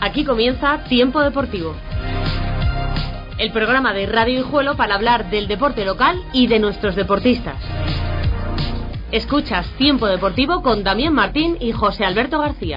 Aquí comienza Tiempo Deportivo, el programa de Radio Guijuelo para hablar del deporte local y de nuestros deportistas. Escuchas Tiempo Deportivo con Damián Martín y José Alberto García.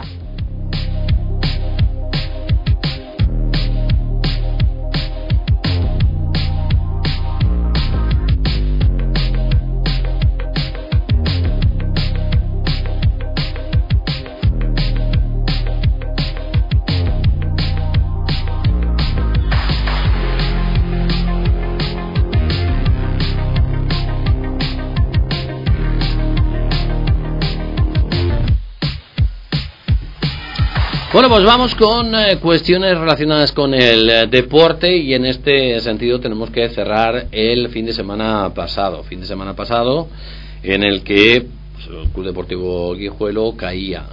Bueno, pues vamos con cuestiones relacionadas con el deporte, y en este sentido tenemos que cerrar el fin de semana pasado en el que pues, el Club Deportivo Guijuelo caía.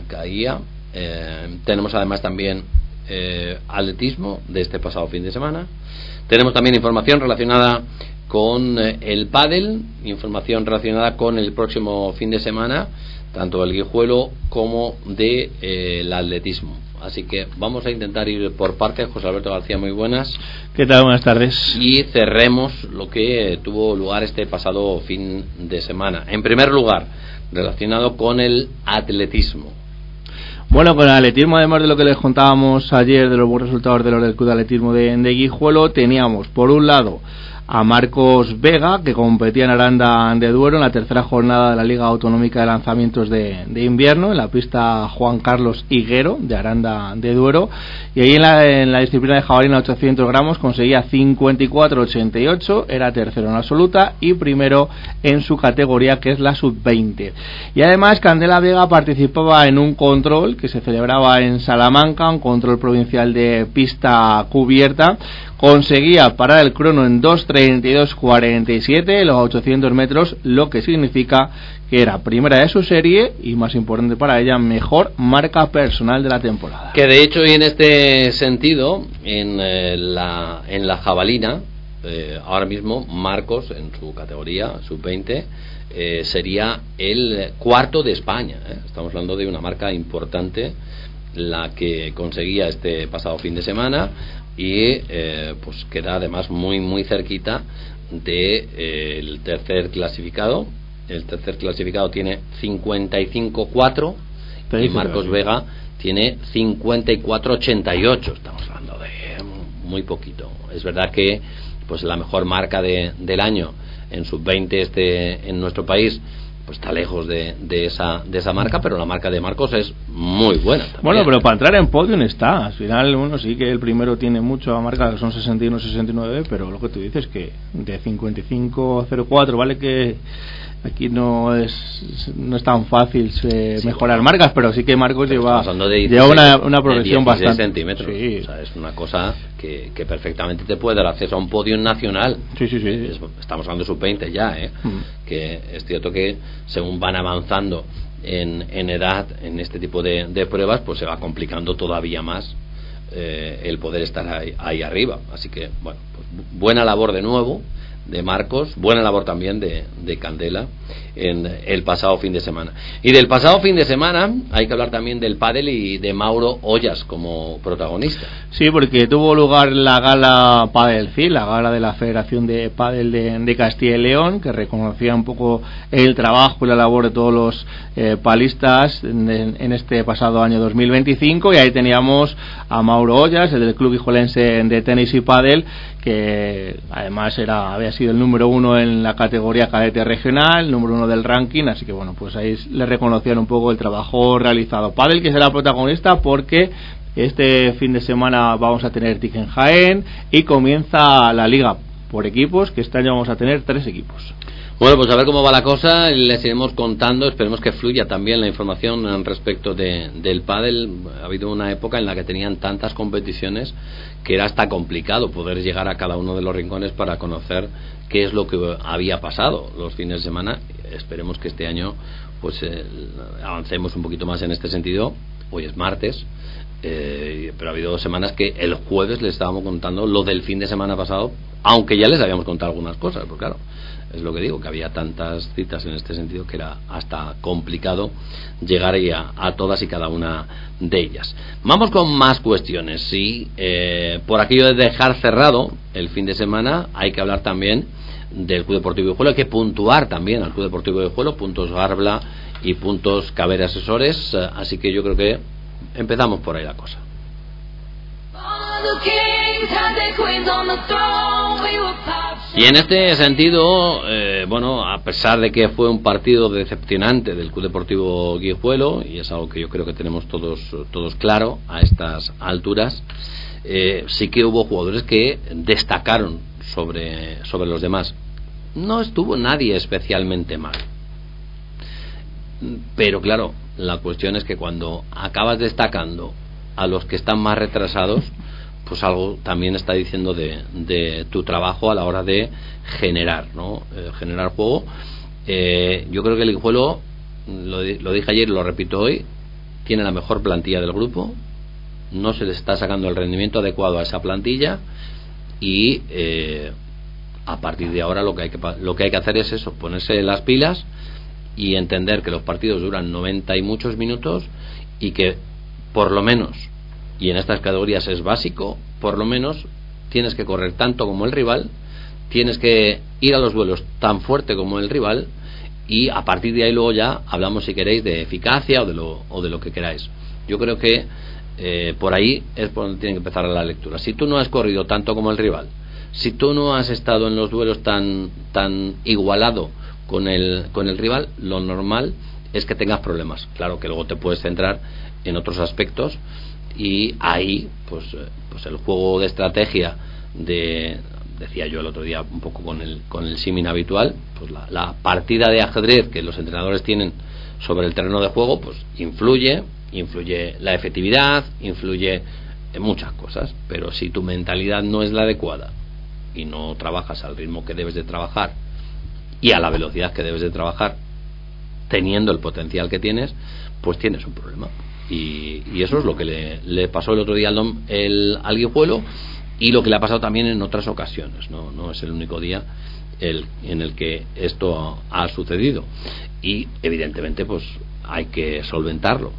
Tenemos además también atletismo de este pasado fin de semana. Tenemos también información relacionada con el pádel, información relacionada con el próximo fin de semana, tanto del Guijuelo como del atletismo. Así que vamos a intentar ir por partes. José Alberto García, muy buenas. ¿Qué tal? Buenas tardes. Y cerremos lo que tuvo lugar este pasado fin de semana. En primer lugar, relacionado con el atletismo. Bueno, con el atletismo, además de lo que les contábamos ayer de los buenos resultados de los del Club de Atletismo de Guijuelo, teníamos por un lado a Marcos Vega, que competía en Aranda de Duero en la tercera jornada de la Liga Autonómica de Lanzamientos de Invierno en la pista Juan Carlos Higuero de Aranda de Duero, y ahí en la disciplina de jabalina 800 gramos conseguía 54,88, era tercero en la absoluta y primero en su categoría, que es la sub-20. Y además Candela Vega participaba en un control que se celebraba en Salamanca, un control provincial de pista cubierta. Conseguía parar el crono en 2:32:47 los 800 metros, lo que significa que era primera de su serie y, más importante para ella, mejor marca personal de la temporada. Que de hecho, y en este sentido, en la jabalina, ahora mismo Marcos, en su categoría sub-20, sería el cuarto de España. Estamos hablando de una marca importante, la que conseguía este pasado fin de semana. Y pues queda además muy cerquita del tercer clasificado. El tercer clasificado tiene 55,4 y Marcos Vega tiene 54,88. Estamos hablando de muy poquito. Es verdad que pues la mejor marca del año en sub-20 en nuestro país pues está lejos de esa marca, pero la marca de Marcos es muy buena también. Bueno, pero para entrar en podium está. Al final, bueno, sí que el primero tiene mucho a marca, que son 61-69, pero lo que tú dices que de 55,04, vale que aquí no es tan fácil mejorar marcas, pero sí que Marcos lleva una progresión bastante centímetros. Sí. O sea, es una cosa que perfectamente te puede dar acceso a un podium nacional. Sí. Estamos hablando de sub-20 ya, que es cierto que según van avanzando en edad en este tipo de pruebas, pues se va complicando todavía más el poder estar ahí arriba. Así que, bueno, pues buena labor de nuevo de Marcos, buena labor también de Candela en el pasado fin de semana. Y del pasado fin de semana hay que hablar también del pádel y de Mauro Ollas como protagonista. Sí, porque tuvo lugar la gala Padelfil, la gala de la Federación de Pádel de Castilla y León, que reconocía un poco el trabajo y la labor de todos los palistas en este pasado año 2025, y ahí teníamos a Mauro Ollas, el del Club Guijuelense de Tenis y Pádel, que además había sido el número 1 en la categoría cadete regional, número 1 del ranking, así que bueno, pues ahí le reconocían un poco el trabajo realizado. Pádel, que será protagonista porque este fin de semana vamos a tener TIC en Jaén y comienza la liga por equipos, que este año vamos a tener 3 equipos. Bueno, pues a ver cómo va la cosa, les iremos contando, esperemos que fluya también la información respecto del pádel. Ha habido una época en la que tenían tantas competiciones que era hasta complicado poder llegar a cada uno de los rincones para conocer qué es lo que había pasado los fines de semana. Esperemos que este año pues avancemos un poquito más en este sentido. Hoy es martes, pero ha habido 2 semanas que el jueves les estábamos contando lo del fin de semana pasado aunque ya les habíamos contado algunas cosas, pues claro, es lo que digo, que había tantas citas en este sentido que era hasta complicado llegar ahí a todas y cada una de ellas. Vamos con más cuestiones. Sí, por aquello de dejar cerrado el fin de semana, hay que hablar también del Club Deportivo Guijuelo. Hay que puntuar también al Club Deportivo Guijuelo, puntos Garbla y puntos Caber Asesores, así que yo creo que empezamos por ahí la cosa. Y en este sentido, bueno, a pesar de que fue un partido decepcionante del Club Deportivo Guijuelo, y es algo que yo creo que tenemos todos claro a estas alturas, sí que hubo jugadores que destacaron sobre los demás. No estuvo nadie especialmente mal, pero claro, la cuestión es que cuando acabas destacando a los que están más retrasados, pues algo también está diciendo de tu trabajo a la hora de generar, ¿no? Generar juego. Yo creo que el Guijuelo, lo dije ayer y lo repito hoy, tiene la mejor plantilla del grupo, no se le está sacando el rendimiento adecuado a esa plantilla, y a partir de ahora lo que hay que hacer es eso, ponerse las pilas y entender que los partidos duran 90 y muchos minutos, y que por lo menos, y en estas categorías es básico, por lo menos tienes que correr tanto como el rival, tienes que ir a los duelos tan fuerte como el rival, y a partir de ahí luego ya hablamos, si queréis, de eficacia o de lo que queráis. Yo creo que por ahí es por donde tiene que empezar la lectura. Si tú no has corrido tanto como el rival, si tú no has estado en los duelos tan igualado con el rival, lo normal es que tengas problemas. Claro que luego te puedes centrar en otros aspectos, y ahí pues el juego de estrategia decía yo el otro día un poco con el símil habitual, pues la partida de ajedrez que los entrenadores tienen sobre el terreno de juego, pues influye la efectividad, influye en muchas cosas. Pero si tu mentalidad no es la adecuada y no trabajas al ritmo que debes de trabajar y a la velocidad que debes de trabajar, teniendo el potencial que tienes, pues tienes un problema. Y eso es lo que le pasó el otro día al Guijuelo, y lo que le ha pasado también en otras ocasiones. No es el único día en el que esto ha sucedido, y evidentemente pues hay que solventarlo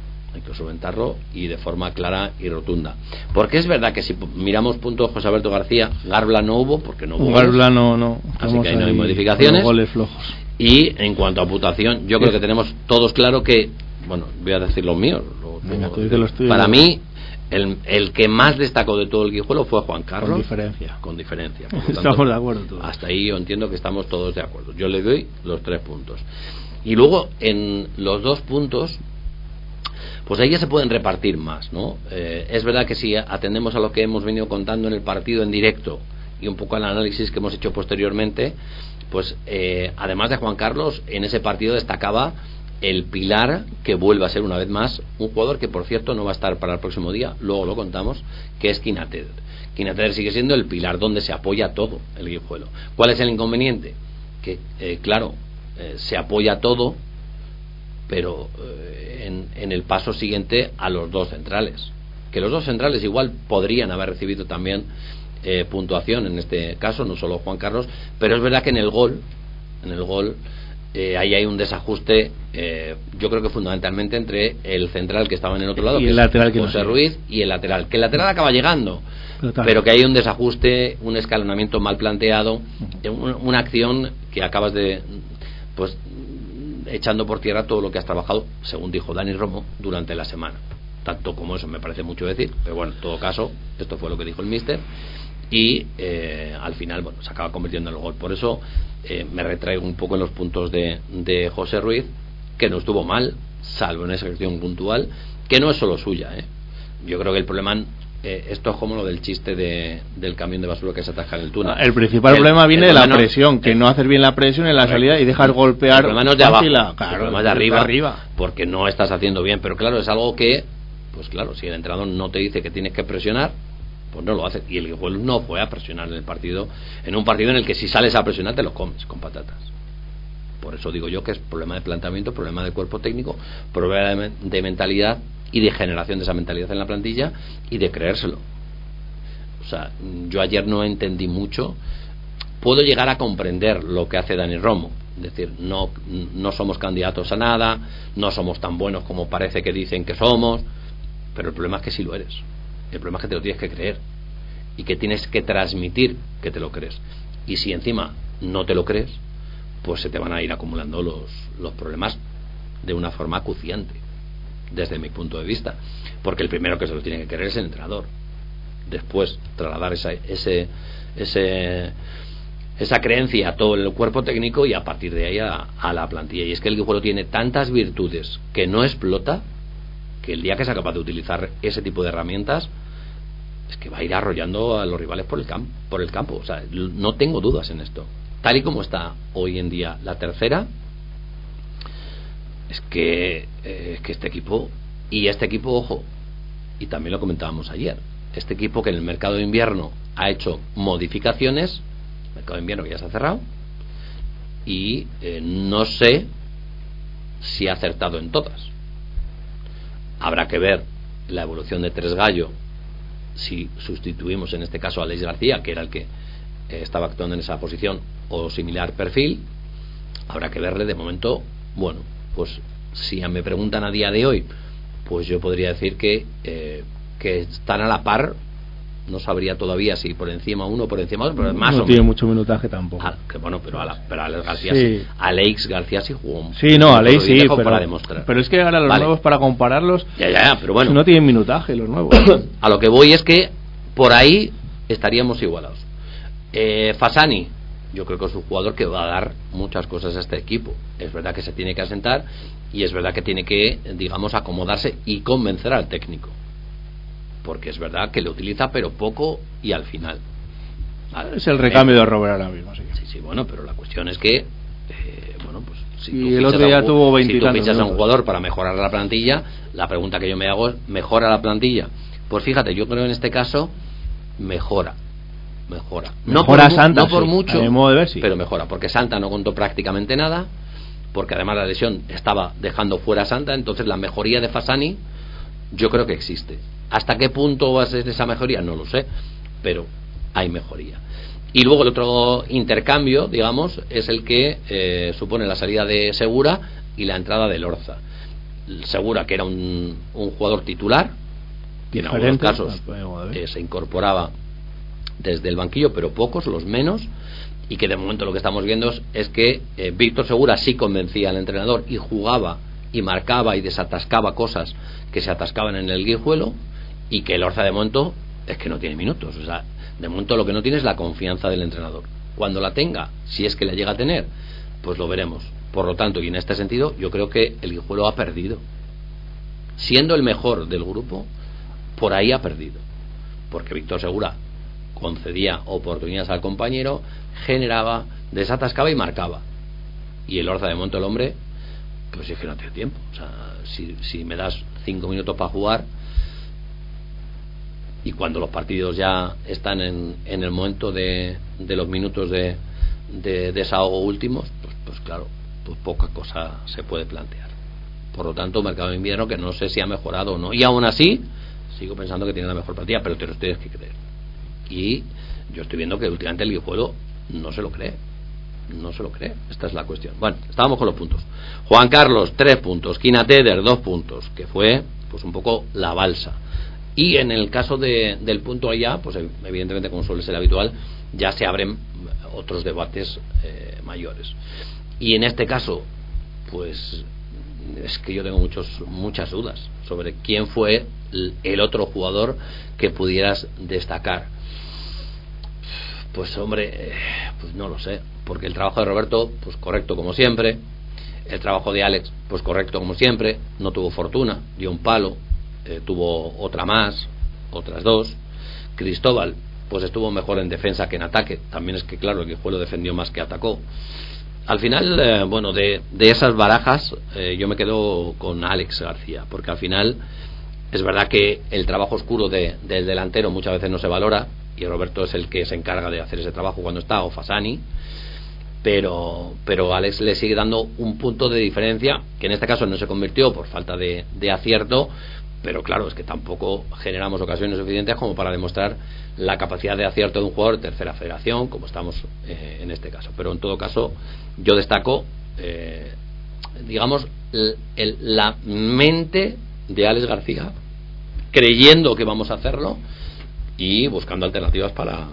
y de forma clara y rotunda, porque es verdad que si miramos puntos José Alberto García, Garbla no hubo, porque no hubo Garbla no, así que ahí no hay modificaciones, goles flojos. Y en cuanto a puntuación, yo creo que tenemos todos claro que, bueno, voy a decir los míos. Venga, tú dices los tuyos. Para mí, el que más destacó de todo el Guijuelo fue Juan Carlos. Con diferencia. Por lo tanto, estamos de acuerdo todos. Hasta ahí yo entiendo que estamos todos de acuerdo. Yo le doy los 3 puntos. Y luego, en los 2 puntos, pues ahí ya se pueden repartir más, ¿no? Es verdad que si atendemos a lo que hemos venido contando en el partido en directo y un poco al análisis que hemos hecho posteriormente, pues además de Juan Carlos, en ese partido destacaba el pilar que vuelve a ser una vez más un jugador que, por cierto, no va a estar para el próximo día, luego lo contamos, que es Quinater. Quinater sigue siendo el pilar donde se apoya todo el Guijuelo. ¿Cuál es el inconveniente? Que claro, se apoya todo, pero en el paso siguiente a los 2 centrales, que los 2 centrales igual podrían haber recibido también puntuación en este caso, no solo Juan Carlos, pero es verdad que en el gol ahí hay un desajuste, yo creo que fundamentalmente entre el central que estaba en el otro lado, y que el lateral, que José Ruiz, y el lateral, que el lateral acaba llegando, pero que hay un desajuste, un escalonamiento mal planteado, una acción que acabas de, pues, echando por tierra todo lo que has trabajado, según dijo Dani Romo, durante la semana. Tanto como eso me parece mucho decir, pero bueno, en todo caso, esto fue lo que dijo el míster, y al final, bueno, se acaba convirtiendo en el gol. Por eso me retraigo un poco en los puntos de José Ruiz, que no estuvo mal, salvo en esa acción puntual, que no es solo suya, Yo creo que el problema, esto es como lo del chiste del camión de basura que se ataja en el túnel. El principal problema viene de la presión, que no hacer bien la presión en la salida y dejar golpear. El problema no es de abajo, el problema es de arriba, porque no estás haciendo bien. Pero claro, es algo que, pues claro, si el entrenador no te dice que tienes que presionar, pues no lo hace. Y el Guijuelo no fue a presionar en un partido en el que si sales a presionar te lo comes con patatas. Por eso digo yo que es problema de planteamiento, problema de cuerpo técnico, problema de mentalidad y de generación de esa mentalidad en la plantilla y de creérselo. O sea, yo ayer no entendí mucho. Puedo llegar a comprender lo que hace Dani Romo, es decir, no somos candidatos a nada, no somos tan buenos como parece que dicen que somos, pero el problema es que sí lo eres. El problema es que te lo tienes que creer y que tienes que transmitir que te lo crees. Y si encima no te lo crees, pues se te van a ir acumulando los problemas de una forma acuciante, desde mi punto de vista, porque el primero que se lo tiene que creer es el entrenador. Después trasladar esa creencia a todo el cuerpo técnico y a partir de ahí a la plantilla. Y es que el Guijuelo tiene tantas virtudes que no explota, que el día que sea capaz de utilizar ese tipo de herramientas, es que va a ir arrollando a los rivales por el campo. O sea, no tengo dudas en esto. Tal y como está hoy en día la tercera, es que este equipo, ojo, y también lo comentábamos ayer, este equipo que en el mercado de invierno ha hecho modificaciones, el mercado de invierno que ya se ha cerrado, y no sé si ha acertado en todas. Habrá que ver la evolución de Tres Gallo, si sustituimos en este caso a Alex García, que era el que estaba actuando en esa posición, o similar perfil. Habrá que verle. De momento, bueno, pues si me preguntan a día de hoy, pues yo podría decir que están a la par. No sabría todavía si por encima uno o por encima otro, pero más no o tiene menos. mucho minutaje tampoco. Que bueno, pero Alex García sí. Alex García sí jugó. Sí, no, Alex sí, pero es que ahora los nuevos, para compararlos, ya, pero bueno, no tienen minutaje los nuevos. A lo que voy es que por ahí estaríamos igualados. Fasani, yo creo que es un jugador que va a dar muchas cosas a este equipo. Es verdad que se tiene que asentar y es verdad que tiene que, digamos, acomodarse y convencer al técnico, porque es verdad que lo utiliza pero poco y al final. Es el recambio de Robert ahora mismo. Sí, bueno, pero la cuestión es que bueno, pues si el otro día tuvo 20 si tú fichas a un jugador para mejorar la plantilla, la pregunta que yo me hago es: ¿mejora la plantilla? Pues fíjate, yo creo en este caso mejora no por mucho, a mi modo de ver, sí. Pero mejora, porque Santa no contó prácticamente nada, porque además la lesión estaba dejando fuera a Santa. Entonces la mejoría de Fasani yo creo que existe. ¿Hasta qué punto va a ser esa mejoría? No lo sé, pero hay mejoría. Y luego el otro intercambio, digamos, es el que supone la salida de Segura y la entrada de Lorza. Segura, que era un jugador titular, que en algunos casos se incorporaba desde el banquillo, pero pocos, los menos, y que de momento lo que estamos viendo es que Víctor Segura sí convencía al entrenador y jugaba y marcaba y desatascaba cosas que se atascaban en el Guijuelo, y que Lorza de momento es que no tiene minutos. O sea, de momento lo que no tiene es la confianza del entrenador. Cuando la tenga, si es que la llega a tener, pues lo veremos. Por lo tanto, y en este sentido, yo creo que el Guijuelo ha perdido. Siendo el mejor del grupo, por ahí ha perdido, porque Víctor Segura concedía oportunidades al compañero, generaba, desatascaba y marcaba, y el Lorza de momento, el hombre, pues es que no tiene tiempo. O sea, si me das 5 minutos para jugar, y cuando los partidos ya están en el momento de los minutos de desahogo últimos, pues claro, pues poca cosa se puede plantear. Por lo tanto, mercado de invierno que no sé si ha mejorado o no, y aún así sigo pensando que tiene la mejor plantilla, pero te lo tienes que creer. Y yo estoy viendo que últimamente el Guijuelo no se lo cree. Esta es la cuestión. Bueno, estábamos con los puntos. Juan Carlos, 3 puntos. Quinateder, 2 puntos, que fue pues un poco la balsa. Y en el caso del punto allá, pues evidentemente, como suele ser habitual, ya se abren otros debates mayores. Y en este caso, pues es que yo tengo muchas dudas sobre quién fue el otro jugador que pudieras destacar. Pues hombre, pues no lo sé, porque el trabajo de Roberto, pues correcto como siempre. El trabajo de Alex, pues correcto como siempre. No tuvo fortuna, dio un palo, tuvo otra más, otras 2. Cristóbal, pues estuvo mejor en defensa que en ataque. También es que claro, el Guijuelo defendió más que atacó. Al final, bueno, de esas barajas, yo me quedo con Alex García, porque al final es verdad que el trabajo oscuro del delantero muchas veces no se valora, y Roberto es el que se encarga de hacer ese trabajo cuando está, o Fasani, pero Alex le sigue dando un punto de diferencia, que en este caso no se convirtió por falta de acierto, pero claro, es que tampoco generamos ocasiones suficientes como para demostrar la capacidad de acierto de un jugador de tercera federación, como estamos en este caso. Pero en todo caso, yo destaco, digamos, la mente de Alex García, creyendo que vamos a hacerlo y buscando alternativas para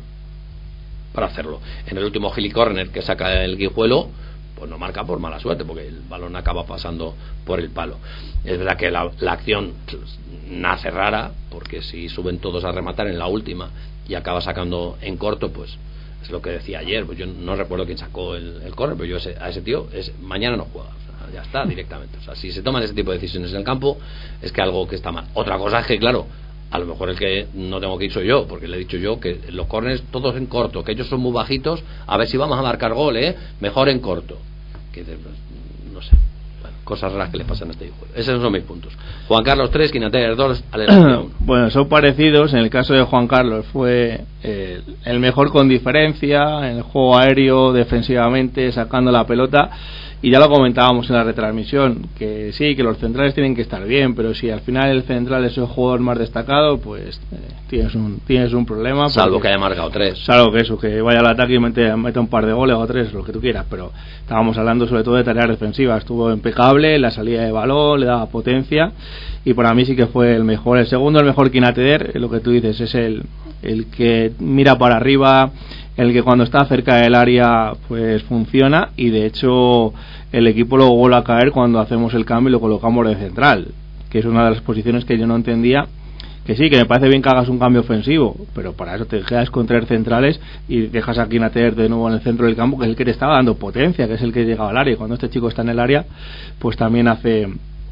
hacerlo. En el último Gili Corner que saca el Guijuelo, pues no marca por mala suerte, porque el balón acaba pasando por el palo. Es verdad que la acción nace rara, porque si suben todos a rematar en la última y acaba sacando en corto, pues es lo que decía ayer. Pues yo no recuerdo quién sacó el córner, pero yo a ese tío mañana no juega, o sea, ya está directamente. O sea, si se toman ese tipo de decisiones en el campo, es que algo que está mal. Otra cosa es que, claro, a lo mejor el que no tengo que ir soy yo, porque le he dicho yo que los córners todos en corto, que ellos son muy bajitos, a ver si vamos a marcar gol, mejor en corto. Que no sé, bueno, cosas raras que le pasan a este juego. Esos son mis puntos. Juan Carlos 3, Quinater 2, Alex 1. Bueno, son parecidos. En el caso de Juan Carlos fue el mejor con diferencia en el juego aéreo, defensivamente, sacando la pelota. Y ya lo comentábamos en la retransmisión, que sí, que los centrales tienen que estar bien, pero si al final el central es el jugador más destacado, pues tienes un problema. Salvo que haya marcado 3. Salvo que eso, que vaya al ataque y meta un par de goles o 3, lo que tú quieras. Pero estábamos hablando sobre todo de tareas defensivas. Estuvo impecable, la salida de balón, le daba potencia, y para mí sí que fue el mejor. El segundo, el mejor Quinater, lo que tú dices, es el que mira para arriba, el que cuando está cerca del área pues funciona, y de hecho el equipo luego vuelve a caer cuando hacemos el cambio y lo colocamos de central, que es una de las posiciones que yo no entendía. Que sí, que me parece bien que hagas un cambio ofensivo, pero para eso te quedas con 3 centrales y dejas a Quinater de nuevo en el centro del campo, que es el que te estaba dando potencia, que es el que llegaba al área, y cuando este chico está en el área pues también hace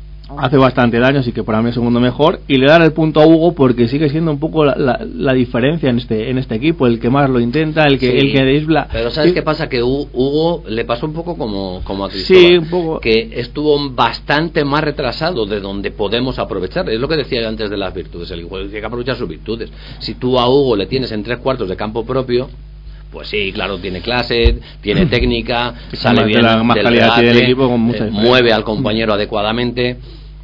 bastante daño. Así que para mí el segundo mejor, y le dan el punto a Hugo porque sigue siendo un poco la diferencia en este equipo, el que más lo intenta, el que desbla. Pero ¿sabes qué pasa? Que Hugo le pasó un poco como a Cristóbal, sí, un poco, que estuvo bastante más retrasado de donde podemos aprovechar. Es lo que decía yo antes de las virtudes, el juego tiene que aprovechar sus virtudes. Si tú a Hugo le tienes en 3/4 de campo propio, pues sí, claro, tiene clase, tiene técnica, sale bien del regate, del equipo, con mueve al compañero adecuadamente.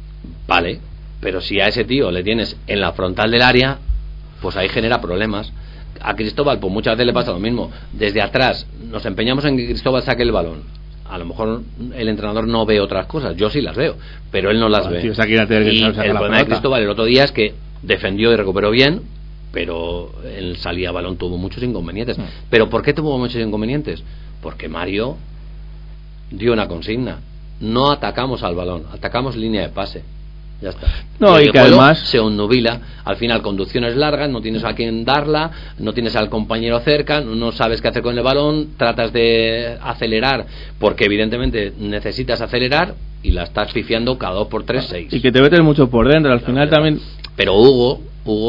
Vale, pero si a ese tío le tienes en la frontal del área, pues ahí genera problemas. A Cristóbal pues muchas veces le pasa lo mismo. Desde atrás nos empeñamos en que Cristóbal saque el balón. A lo mejor el entrenador no ve otras cosas, yo sí las veo, pero él no las ve. Tío, y el problema de Cristóbal el otro día es que defendió y recuperó bien, pero en salida a balón tuvo muchos inconvenientes. ¿Pero por qué tuvo muchos inconvenientes? Porque Mario dio una consigna: no atacamos al balón, atacamos línea de pase. Ya está. No, y que además se obnubila. Al final, conducciones largas, no tienes a quien darla, no tienes al compañero cerca, no sabes qué hacer con el balón, tratas de acelerar porque evidentemente necesitas acelerar y la estás pifiando cada 2x3, 6. Y que te metes mucho por dentro, al final también. Pero Hugo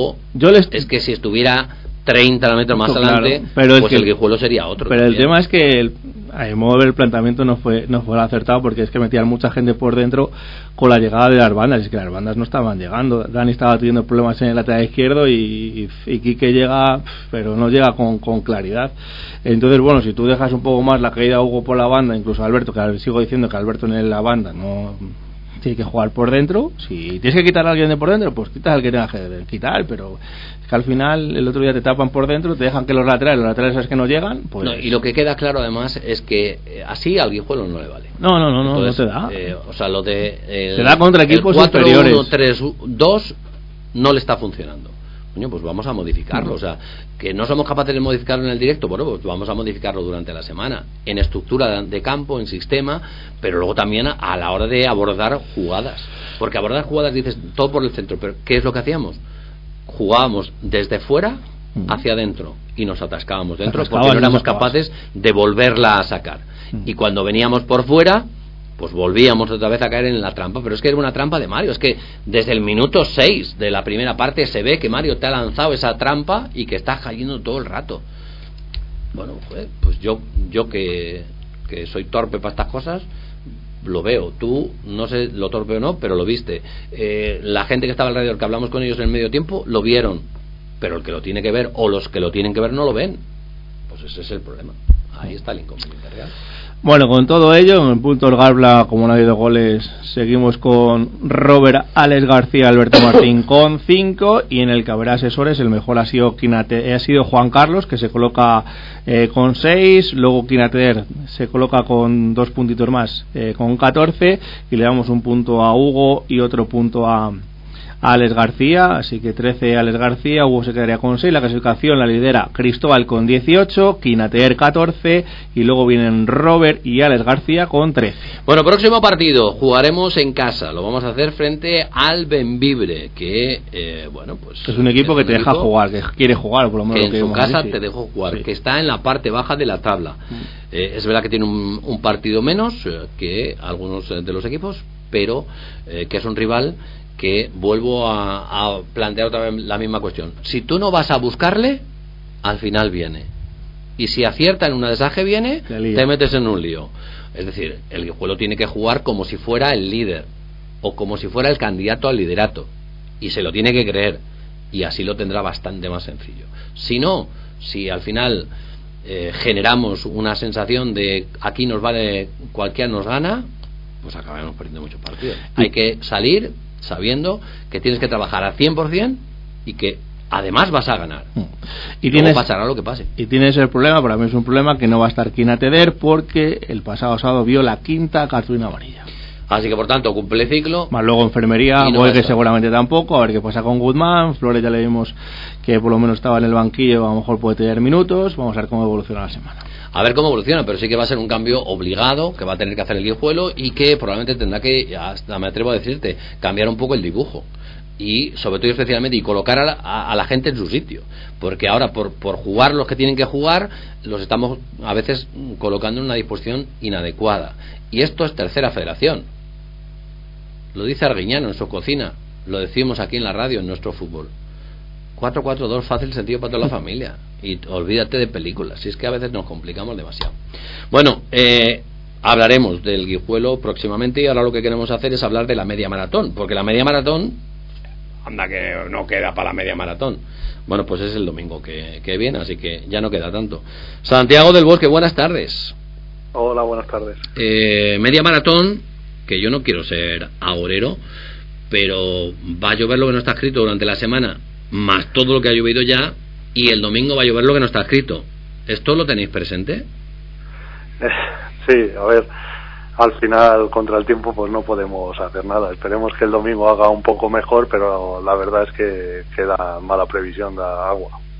es que si estuviera 30 metros más adelante, pero pues el Guijuelo sería otro. Pero también el tema es que a modo de ver el planteamiento no fue acertado, porque es que metían mucha gente por dentro con la llegada de las bandas, y es que las bandas no estaban llegando. Dani estaba teniendo problemas en el lateral izquierdo y Quique llega, pero no llega con claridad. Entonces, bueno, si tú dejas un poco más la caída de Hugo por la banda, incluso Alberto, que sigo diciendo que Alberto en la banda no tiene que jugar por dentro. Si tienes que quitar a alguien de por dentro, pues quitas al que tengas que quitar, pero es que al final el otro día te tapan por dentro, te dejan que los laterales es que no llegan, pues... No, y lo que queda claro además es que así al Guijuelo no le vale. No te da. O sea, lo de te da contra equipos superiores. 4-1-3-2 no le está funcionando. Coño, pues vamos a modificarlo. O sea, que no somos capaces de modificarlo en el directo, bueno, pues vamos a modificarlo durante la semana, en estructura de campo, en sistema, pero luego también a la hora de abordar jugadas. Porque abordar jugadas, dices, todo por el centro, pero ¿qué es lo que hacíamos? Jugábamos desde fuera hacia adentro y nos atascábamos dentro porque no éramos capaces de volverla a sacar. Y cuando veníamos por fuera, pues volvíamos otra vez a caer en la trampa. Pero es que era una trampa de Mario. Es que desde el minuto 6 de la primera parte se ve que Mario te ha lanzado esa trampa y que estás cayendo todo el rato. Bueno, pues yo que soy torpe para estas cosas, lo veo. Tú, no sé lo torpe o no, pero lo viste. La gente que estaba alrededor, que hablamos con ellos en el medio tiempo, lo vieron. Pero el que lo tiene que ver, o los que lo tienen que ver, no lo ven. Pues ese es el problema. Ahí está el inconveniente real. Bueno, con todo ello, en el punto del Garbla, como no ha habido goles, seguimos con Robert, Alex García, Alberto Martín con 5, y en el que habrá asesores, el mejor ha sido Juan Carlos, que se coloca con 6, luego Quinater se coloca con 2 puntitos más, con 14, y le damos un punto a Hugo y otro punto a Alex García, así que 13 Alex García, Hugo se quedaría con 6, la clasificación la lidera Cristóbal con 18, Quinater 14, y luego vienen Robert y Alex García con 13. Bueno, próximo partido, jugaremos en casa, lo vamos a hacer frente al Bembibre, que pues es un equipo que te deja jugar, que quiere jugar, por lo menos que lo que en su casa así, te dejo jugar, sí. Que está en la parte baja de la tabla. Es verdad que tiene un partido menos que algunos de los equipos, pero que es un rival que vuelvo a plantear otra vez la misma cuestión. Si tú no vas a buscarle, al final viene. Y si acierta en un desaje viene, te metes en un lío. Es decir, el Guijuelo tiene que jugar como si fuera el líder o como si fuera el candidato al liderato. Y se lo tiene que creer. Y así lo tendrá bastante más sencillo. Si no, si al final generamos una sensación de aquí nos vale, cualquiera nos gana, pues acabaremos perdiendo muchos partidos. Hay que salir sabiendo que tienes que trabajar al 100% y que además vas a ganar. Y luego pasará lo que pase. Y tienes el problema, para mí es un problema, que no va a estar Quinater porque el pasado sábado vio la 5ª cartulina amarilla. Así que por tanto cumple ciclo. Más luego enfermería, no que seguramente tampoco. A ver qué pasa con Guzmán. Flores ya le vimos que por lo menos estaba en el banquillo, a lo mejor puede tener minutos. Vamos a ver cómo evoluciona la semana. A ver cómo evoluciona, pero sí que va a ser un cambio obligado que va a tener que hacer el Guijuelo y que probablemente tendrá que, hasta me atrevo a decirte, cambiar un poco el dibujo y sobre todo especialmente y colocar a la gente en su sitio, porque ahora por jugar los que tienen que jugar los estamos a veces colocando en una disposición inadecuada, y esto es tercera federación, lo dice Arguiñano en su cocina, lo decimos aquí en la radio en nuestro fútbol. 4-4-2 fácil sentido para toda la familia, y olvídate de películas, si es que a veces nos complicamos demasiado. Bueno, hablaremos del Guijuelo próximamente, y ahora lo que queremos hacer es hablar de la media maratón, porque la media maratón, anda que no queda para la media maratón. Bueno, pues es el domingo que viene, así que ya no queda tanto. Santiago del Bosque, buenas tardes. Hola, buenas tardes. Media maratón, que yo no quiero ser agorero, pero va a llover lo que no está escrito durante la semana, más todo lo que ha llovido ya, y el domingo va a llover lo que no está escrito. ¿Esto lo tenéis presente? Sí, a ver, al final contra el tiempo pues no podemos hacer nada. Esperemos que el domingo haga un poco mejor, pero la verdad es que queda mala previsión, da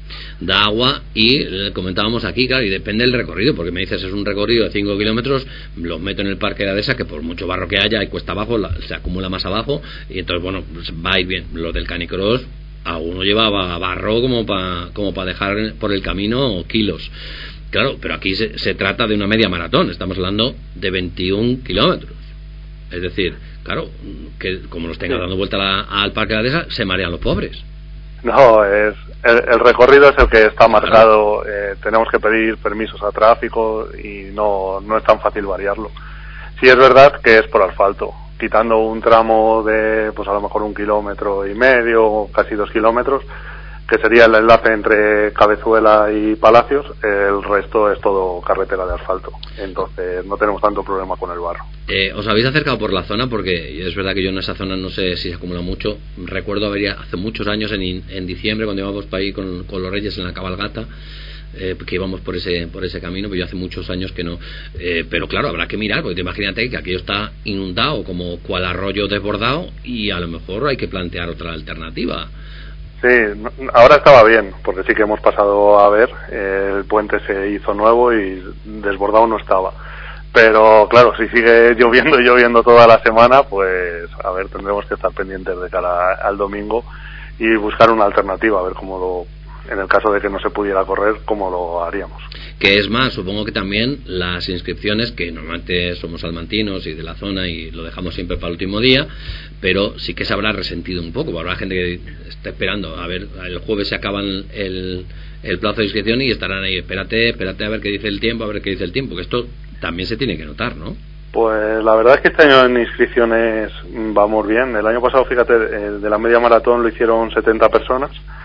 agua, y comentábamos aquí, claro, y depende del recorrido, porque me dices es un recorrido de 5 kilómetros, los meto en el Parque de Adesa, que por mucho barro que haya y cuesta abajo, se acumula más abajo, y entonces bueno, pues va a ir bien. Los del Canicross, alguno llevaba barro como para dejar por el camino kilos. Claro, pero aquí se trata de una media maratón, estamos hablando de 21 kilómetros. Es decir, claro, que como nos tenga dando vuelta al Parque de Adesa, se marean los pobres. No, el recorrido es el que está marcado, tenemos que pedir permisos a tráfico y no es tan fácil variarlo. Sí es verdad que es por asfalto, quitando un tramo de pues a lo mejor 1,5 kilómetros, casi 2 kilómetros, que sería el enlace entre Cabezuela y Palacios, el resto es todo carretera de asfalto, entonces no tenemos tanto problema con el barro. ¿Os habéis acercado por la zona? Porque es verdad que yo en esa zona no sé si se acumula mucho. Recuerdo haber hace muchos años en diciembre, cuando íbamos para ahí con los Reyes en la cabalgata, que íbamos por ese camino, pero yo hace muchos años que no, pero claro, habrá que mirar, porque imagínate que aquello está inundado como cual arroyo desbordado, y a lo mejor hay que plantear otra alternativa. Sí, ahora estaba bien, porque sí que hemos pasado a ver, el puente se hizo nuevo y desbordado no estaba, pero claro, si sigue lloviendo toda la semana, pues a ver, tendremos que estar pendientes de cara al domingo y buscar una alternativa, a ver en el caso de que no se pudiera correr, cómo lo haríamos. Que es más, supongo que también las inscripciones, que normalmente somos salmantinos y de la zona y lo dejamos siempre para el último día, pero sí que se habrá resentido un poco. Habrá gente que está esperando, a ver, el jueves se acaban el plazo de inscripción y estarán ahí, espérate a ver qué dice el tiempo, que esto también se tiene que notar, ¿no? Pues la verdad es que este año en inscripciones vamos bien. El año pasado, fíjate, de la media maratón lo hicieron 70 personas,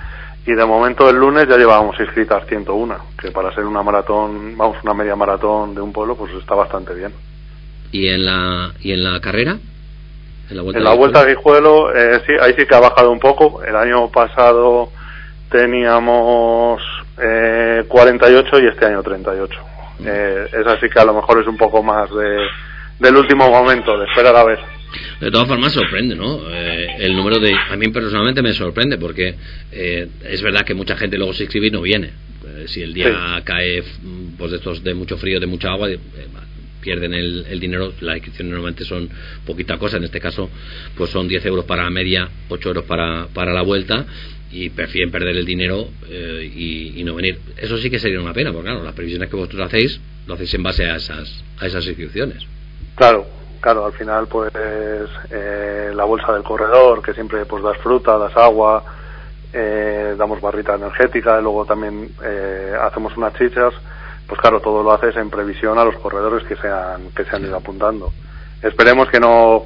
y de momento el lunes ya llevábamos inscritas 101, que para ser una maratón, una media maratón de un pueblo, pues está bastante bien. ¿Y en la carrera? En la Vuelta a Guijuelo, sí, ahí sí que ha bajado un poco. El año pasado teníamos 48 y este año 38. Es así que a lo mejor es un poco más del último momento, de esperar a ver. De todas formas sorprende, ¿no? El número a mí personalmente me sorprende porque es verdad que mucha gente luego se inscribe y no viene. Si el día cae pues de estos de mucho frío, de mucha agua, pierden el dinero. Las inscripciones normalmente son poquita cosa, en este caso pues son 10 euros para la media, 8 euros para la vuelta, y prefieren perder el dinero y no venir. Eso sí que sería una pena, porque claro, las previsiones que vosotros hacéis lo hacéis en base a esas inscripciones. Claro, al final pues la bolsa del corredor, que siempre pues das fruta, das agua, damos barrita energética, y luego también hacemos unas chichas. Pues claro, todo lo haces en previsión a los corredores que se han ido apuntando. Esperemos que no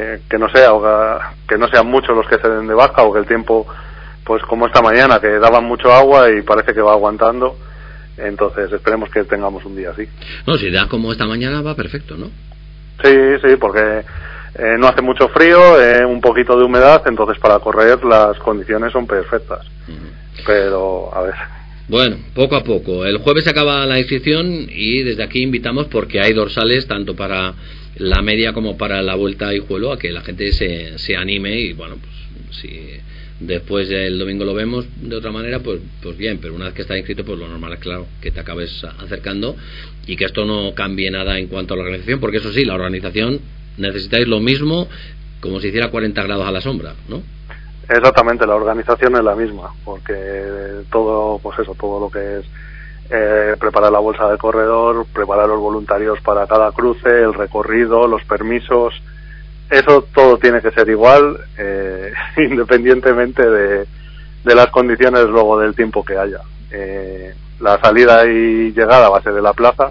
sean muchos los que se den de baja, o que el tiempo, pues como esta mañana, que daban mucho agua y parece que va aguantando. Entonces esperemos que tengamos un día así. No, si da como esta mañana va perfecto, ¿no? Sí, porque no hace mucho frío, un poquito de humedad, entonces para correr las condiciones son perfectas. Pero a ver. Bueno, poco a poco. El jueves se acaba la inscripción y desde aquí invitamos, porque hay dorsales tanto para la media como para la Vuelta a Guijuelo, a que la gente se anime. Y bueno, pues si después del domingo lo vemos de otra manera, pues bien, pero una vez que está inscrito, pues lo normal es, claro, que te acabes acercando y que esto no cambie nada en cuanto a la organización, porque eso sí, la organización necesitáis lo mismo como si hiciera 40 grados a la sombra, ¿no? Exactamente, la organización es la misma, porque todo lo que es preparar la bolsa del corredor, preparar los voluntarios para cada cruce, el recorrido, los permisos, eso todo tiene que ser igual, independientemente de las condiciones luego del tiempo que haya. La salida y llegada va a ser de la plaza.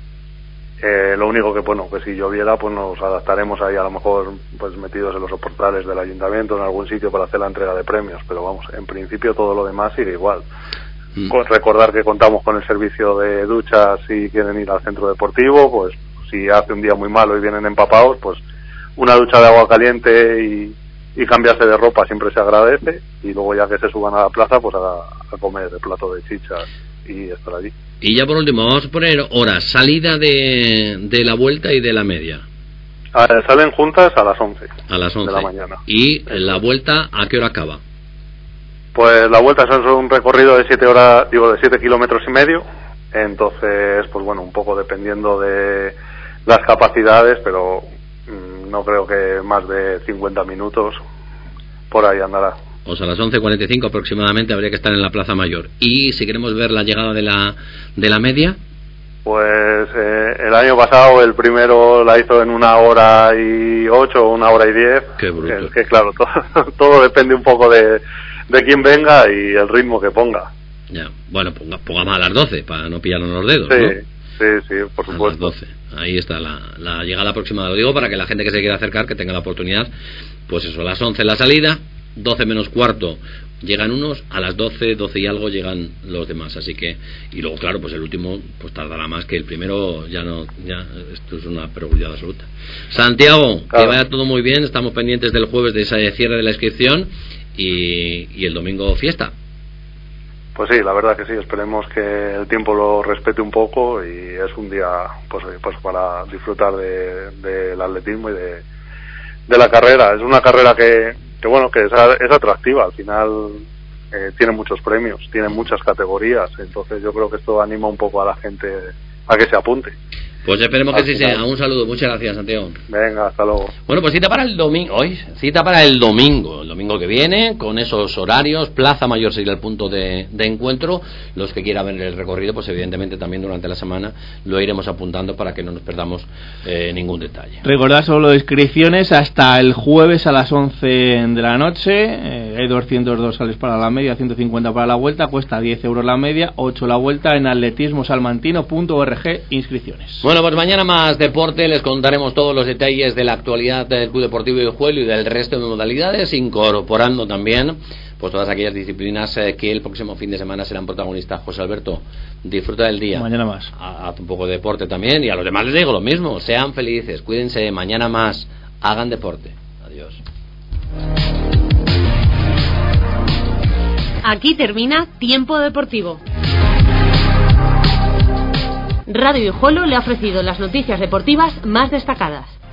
Lo único que, que si lloviera, pues nos adaptaremos ahí, a lo mejor pues metidos en los soportales del ayuntamiento, en algún sitio, para hacer la entrega de premios, pero vamos, en principio todo lo demás sigue igual. Recordar que contamos con el servicio de duchas si quieren ir al centro deportivo, pues si hace un día muy malo y vienen empapados, pues una ducha de agua caliente y cambiarse de ropa siempre se agradece, y luego ya que se suban a la plaza, pues a comer el plato de chichas y estar allí. Y ya por último, vamos a poner horas, salida de la Vuelta y de la media. Salen juntas a las 11. A las 11 de la mañana. ¿Y la Vuelta a qué hora acaba? Pues la Vuelta es un recorrido de 7 kilómetros y medio. Entonces, pues bueno, un poco dependiendo de las capacidades, pero no creo que más de 50 minutos, por ahí andará. O sea, a las 11:45 aproximadamente habría que estar en la Plaza Mayor. ¿Y si queremos ver la llegada de la media? Pues el año pasado el primero la hizo en 1:08 o 1:10. Qué bruto. Es que claro, todo depende un poco de quién venga y el ritmo que ponga. Ya, bueno, pongamos a las 12 para no pillarnos los dedos, sí, ¿no? Sí, por supuesto. A las 12. Ahí está la llegada aproximada. Lo digo para que la gente que se quiera acercar, que tenga la oportunidad. Pues eso, a las 11 la salida, 12 menos cuarto llegan unos, a las 12 y algo llegan los demás, así que, y luego claro, pues el último pues tardará más que el primero, ya esto es una perogrullada absoluta. Santiago, claro, que vaya todo muy bien, estamos pendientes del jueves de ese cierre de la inscripción y el domingo fiesta. Pues sí, la verdad que sí, esperemos que el tiempo lo respete un poco y es un día pues para disfrutar del atletismo y de la carrera. Es una carrera que es atractiva, al final tiene muchos premios, tiene muchas categorías, entonces yo creo que esto anima un poco a la gente a que se apunte. Pues esperemos que sí sea. Un saludo, muchas gracias, Santiago. Venga, hasta luego. Bueno, pues cita para el domingo, el domingo que viene, con esos horarios. Plaza Mayor sería el punto de encuentro. Los que quieran ver el recorrido, pues evidentemente también durante la semana lo iremos apuntando para que no nos perdamos ningún detalle. Recordad solo inscripciones hasta el jueves a las 11 de la noche. Hay 200 dorsales para la media, 150 para la vuelta, cuesta 10 euros la media, 8 la vuelta en atletismosalmantino.org inscripciones. Bueno, Bueno, pues mañana más deporte, les contaremos todos los detalles de la actualidad del Club Deportivo Guijuelo y del resto de modalidades, incorporando también pues todas aquellas disciplinas que el próximo fin de semana serán protagonistas. José Alberto, disfruta del día. Mañana más. Haz un poco de deporte también, y a los demás les digo lo mismo, sean felices, cuídense, mañana más, hagan deporte. Adiós. Aquí termina Tiempo Deportivo. Radio Guijuelo le ha ofrecido las noticias deportivas más destacadas.